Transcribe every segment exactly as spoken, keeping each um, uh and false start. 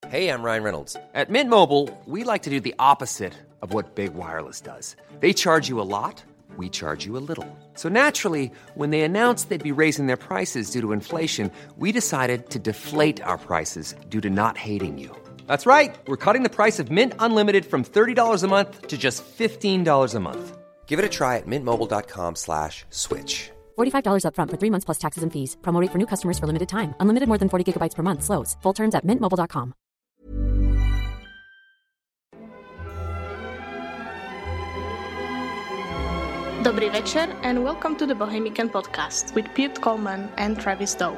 Hey, I'm Ryan Reynolds. At Mint Mobile, we like to do the opposite of what Big Wireless does. They charge you a lot, we charge you a little. So naturally, when they announced they'd be raising their prices due to inflation, we decided to deflate our prices due to not hating you. That's right. We're cutting the price of Mint Unlimited from thirty dollars a month to just fifteen dollars a month. Give it a try at mintmobile.com slash switch. forty-five dollars up front for three months plus taxes and fees. Promo rate for new customers for limited time. Unlimited more than forty gigabytes per month. Slows full terms at mint mobile dot com. Dobrý večer and welcome to the Bohemican Podcast with Pete Coleman and Travis Dow.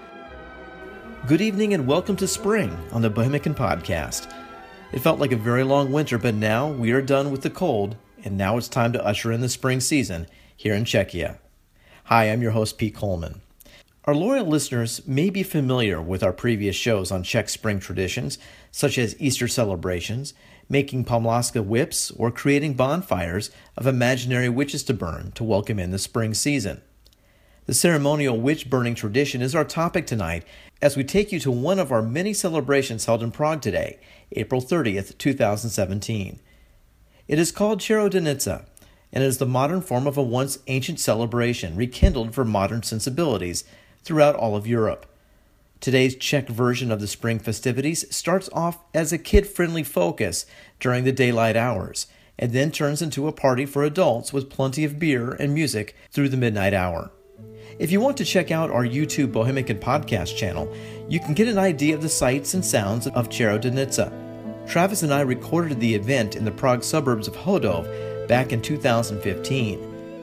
Good evening and welcome to spring on the Bohemican Podcast. It felt like a very long winter, but now we are done with the cold, and now it's time to usher in the spring season here in Czechia. Hi, I'm your host, Pete Coleman. Our loyal listeners may be familiar with our previous shows on Czech spring traditions, such as Easter celebrations, making Pomlaska whips, or creating bonfires of imaginary witches to burn to welcome in the spring season. The ceremonial witch-burning tradition is our topic tonight as we take you to one of our many celebrations held in Prague today, April thirtieth, twenty seventeen. It is called Čarodějnice, and it is the modern form of a once ancient celebration rekindled for modern sensibilities throughout all of Europe. Today's Czech version of the spring festivities starts off as a kid-friendly focus during the daylight hours, and then turns into a party for adults with plenty of beer and music through the midnight hour. If you want to check out our YouTube Bohemican Podcast channel, you can get an idea of the sights and sounds of Čarodějnice. Travis and I recorded the event in the Prague suburbs of Chodov back in two thousand fifteen.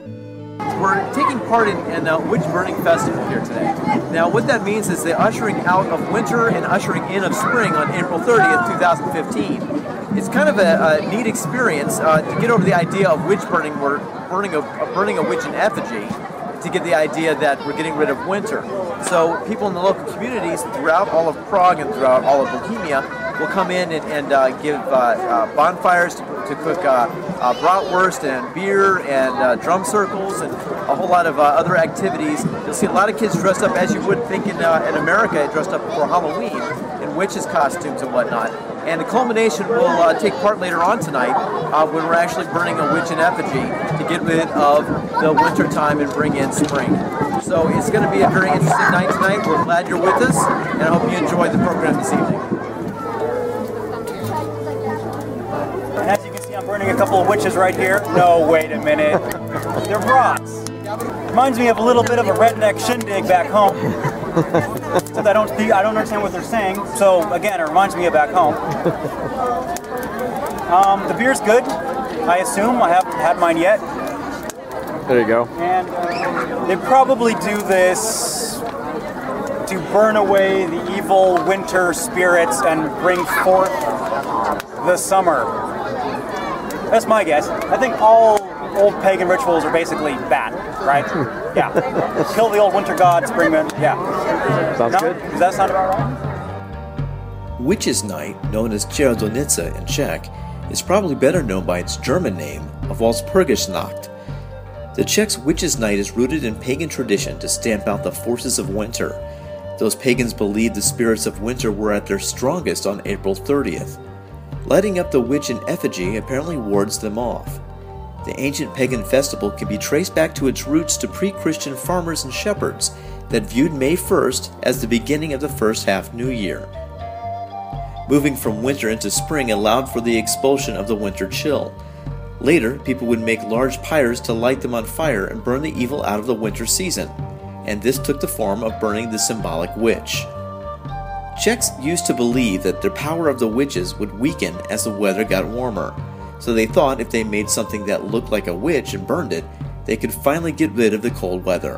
We're taking part in, in a witch burning festival here today. Now what that means is the ushering out of winter and ushering in of spring on April thirtieth, twenty fifteen. It's kind of a, a neat experience uh, to get over the idea of witch burning. We're burning a, burning a witch in effigy to get the idea that we're getting rid of winter. So people in the local communities throughout all of Prague and throughout all of Bohemia will come in and, and uh, give uh, uh, bonfires to, to cook uh, uh, bratwurst and beer and uh, drum circles and a whole lot of uh, other activities. You'll see a lot of kids dressed up as you would think in, uh, in America, dressed up for Halloween in witches' costumes and whatnot. And the culmination will uh, take part later on tonight uh, when we're actually burning a witch in effigy to get rid of the winter time and bring in spring. So it's going to be a very interesting night tonight. We're glad you're with us, and I hope you enjoyed the program this evening. And as you can see, I'm burning a couple of witches right here. No, wait a minute. They're brats. Reminds me of a little bit of a redneck shindig back home. Except I don't, I don't understand what they're saying. So again, it reminds me of back home. Um, the beer's good, I assume. I haven't had mine yet. There you go. And uh, they probably do this to burn away the evil winter spirits and bring forth the summer. That's my guess. I think all old pagan rituals are basically bad, right? Yeah. Kill the old winter gods, bring them in. Yeah. Sounds no? good. Does that sound about right? Witches' Night, known as Čarodějnice in Czech, is probably better known by its German name of Walpurgisnacht. The Czechs' Witches' Night is rooted in pagan tradition to stamp out the forces of winter. Those pagans believed the spirits of winter were at their strongest on April thirtieth. Lighting up the witch in effigy apparently wards them off. The ancient pagan festival can be traced back to its roots to pre-Christian farmers and shepherds that viewed May first as the beginning of the first half New Year. Moving from winter into spring allowed for the expulsion of the winter chill. Later, people would make large pyres to light them on fire and burn the evil out of the winter season, and this took the form of burning the symbolic witch. Czechs used to believe that the power of the witches would weaken as the weather got warmer, so they thought if they made something that looked like a witch and burned it, they could finally get rid of the cold weather.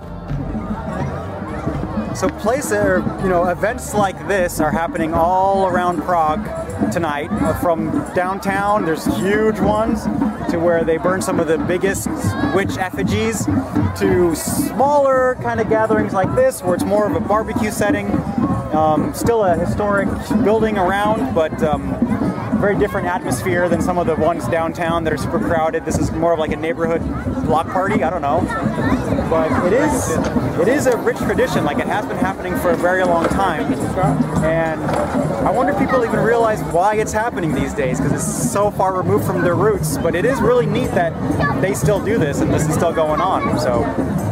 So places, you know, events like this are happening all around Prague tonight. Uh, from downtown, there's huge ones to where they burn some of the biggest witch effigies, to smaller kind of gatherings like this where it's more of a barbecue setting. Um, still a historic building around, but um, very different atmosphere than some of the ones downtown that are super crowded. This is more of like a neighborhood block party. I don't know, but it is it is a rich tradition. Like, it has been happening for a very long time, and I wonder if people even realize why it's happening these days, because it's so far removed from their roots. But it is really neat that they still do this and this is still going on. So,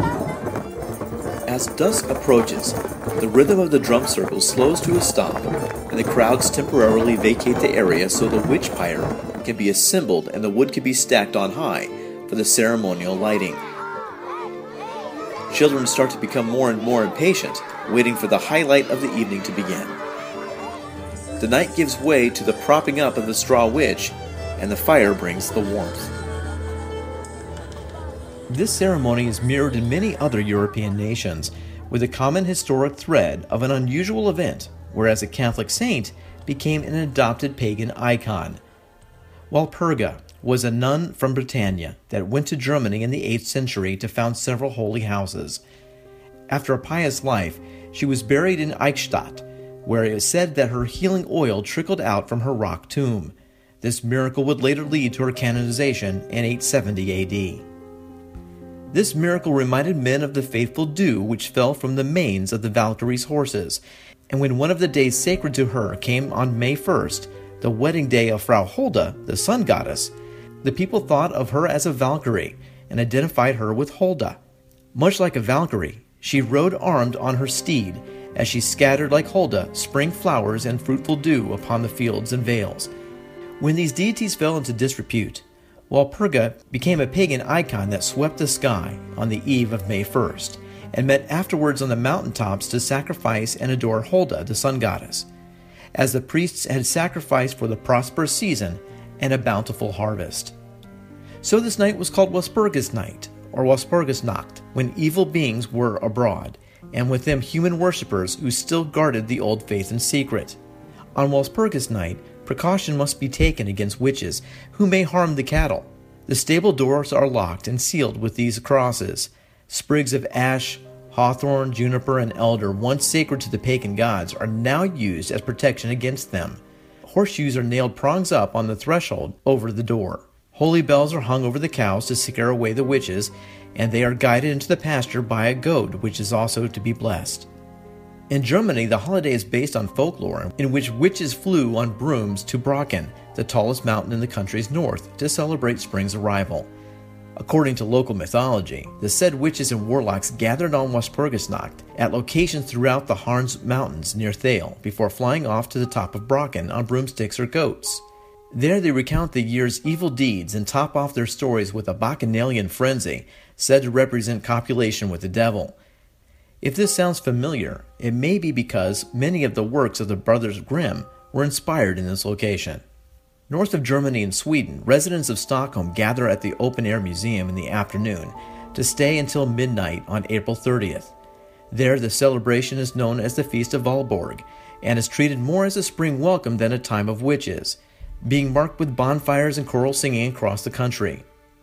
as dusk approaches, the rhythm of the drum circle slows to a stop, and the crowds temporarily vacate the area so the witch pyre can be assembled and the wood can be stacked on high for the ceremonial lighting. Children start to become more and more impatient, waiting for the highlight of the evening to begin. The night gives way to the propping up of the straw witch, and the fire brings the warmth. This ceremony is mirrored in many other European nations, with a common historic thread of an unusual event, whereas a Catholic saint became an adopted pagan icon. Walpurga was a nun from Britannia that went to Germany in the eighth century to found several holy houses. After a pious life, she was buried in Eichstätt, where it is said that her healing oil trickled out from her rock tomb. This miracle would later lead to her canonization in eight seventy A D. This miracle reminded men of the fateful dew which fell from the manes of the Valkyrie's horses, and when one of the days sacred to her came on May first, the wedding day of Frau Holda, the sun goddess, the people thought of her as a Valkyrie and identified her with Holda. Much like a Valkyrie, she rode armed on her steed as she scattered like Holda spring flowers and fruitful dew upon the fields and vales. When these deities fell into disrepute, Walpurga became a pagan icon that swept the sky on the eve of May first, and met afterwards on the mountaintops to sacrifice and adore Holda, the sun goddess, as the priests had sacrificed for the prosperous season and a bountiful harvest. So this night was called Walpurgis Night, or Walpurgisnacht, when evil beings were abroad, and with them human worshippers who still guarded the old faith in secret. On Walpurgis Night, precaution must be taken against witches who may harm the cattle. The stable doors are locked and sealed with these crosses. Sprigs of ash, hawthorn, juniper, and elder, once sacred to the pagan gods, are now used as protection against them. Horseshoes are nailed prongs up on the threshold over the door. Holy bells are hung over the cows to scare away the witches, and they are guided into the pasture by a goad, which is also to be blessed. In Germany, the holiday is based on folklore in which witches flew on brooms to Brocken, the tallest mountain in the country's north, to celebrate spring's arrival. According to local mythology, the said witches and warlocks gathered on Walpurgisnacht at locations throughout the Harz Mountains near Thale before flying off to the top of Brocken on broomsticks or goats. There they recount the year's evil deeds and top off their stories with a bacchanalian frenzy said to represent copulation with the devil. If this sounds familiar, it may be because many of the works of the Brothers Grimm were inspired in this location. North of Germany and Sweden, residents of Stockholm gather at the open-air museum in the afternoon to stay until midnight on April thirtieth. There, the celebration is known as the Feast of Valborg and is treated more as a spring welcome than a time of witches, being marked with bonfires and choral singing across the country.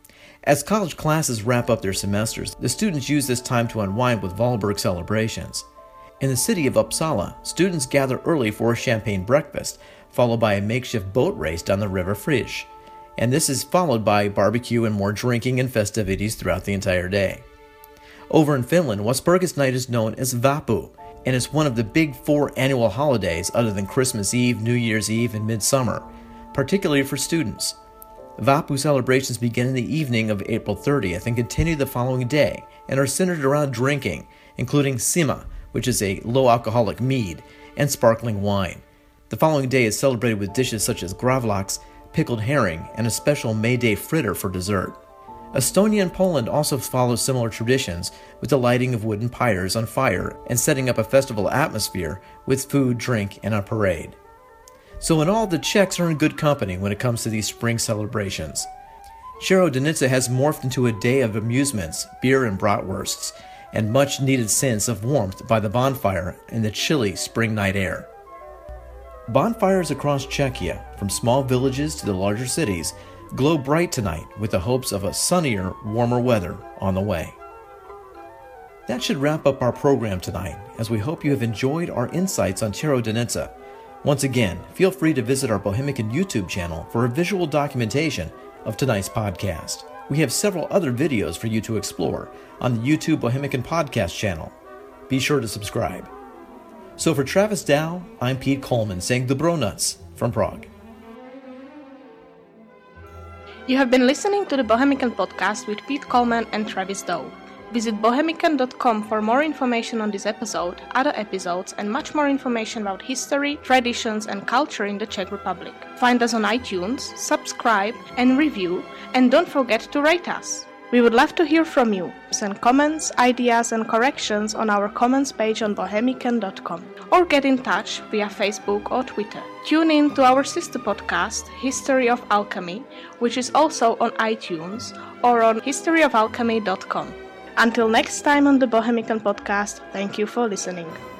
As college classes wrap up their semesters, the students use this time to unwind with Valborg celebrations. In the city of Uppsala, students gather early for a champagne breakfast, followed by a makeshift boat race down the River Frisch, and this is followed by barbecue and more drinking and festivities throughout the entire day. Over in Finland, Walpurgis Night is known as Vappu, and it's one of the big four annual holidays other than Christmas Eve, New Year's Eve, and Midsummer, particularly for students. Vappu celebrations begin in the evening of April thirtieth and continue the following day and are centered around drinking, including sima, which is a low-alcoholic mead, and sparkling wine. The following day is celebrated with dishes such as gravlax, pickled herring, and a special May Day fritter for dessert. Estonia and Poland also follow similar traditions with the lighting of wooden pyres on fire and setting up a festival atmosphere with food, drink, and a parade. So in all, the Czechs are in good company when it comes to these spring celebrations. Čarodějnica has morphed into a day of amusements, beer and bratwursts, and much needed sense of warmth by the bonfire in the chilly spring night air. Bonfires across Czechia, from small villages to the larger cities, glow bright tonight with the hopes of a sunnier, warmer weather on the way. That should wrap up our program tonight, as we hope you have enjoyed our insights on Čarodějnica. Once again, feel free to visit our Bohemican YouTube channel for a visual documentation of tonight's podcast. We have several other videos for you to explore on the YouTube Bohemican Podcast channel. Be sure to subscribe. So for Travis Dow, I'm Pete Coleman saying Dobronoc from Prague. You have been listening to the Bohemican Podcast with Pete Coleman and Travis Dow. Visit bohemican dot com for more information on this episode, other episodes, and much more information about history, traditions, and culture in the Czech Republic. Find us on iTunes, subscribe, and review, and don't forget to rate us. We would love to hear from you. Send comments, ideas, and corrections on our comments page on bohemican dot com, or get in touch via Facebook or Twitter. Tune in to our sister podcast, History of Alchemy, which is also on iTunes or on history of alchemy dot com. Until next time on the Bohemican Podcast, thank you for listening.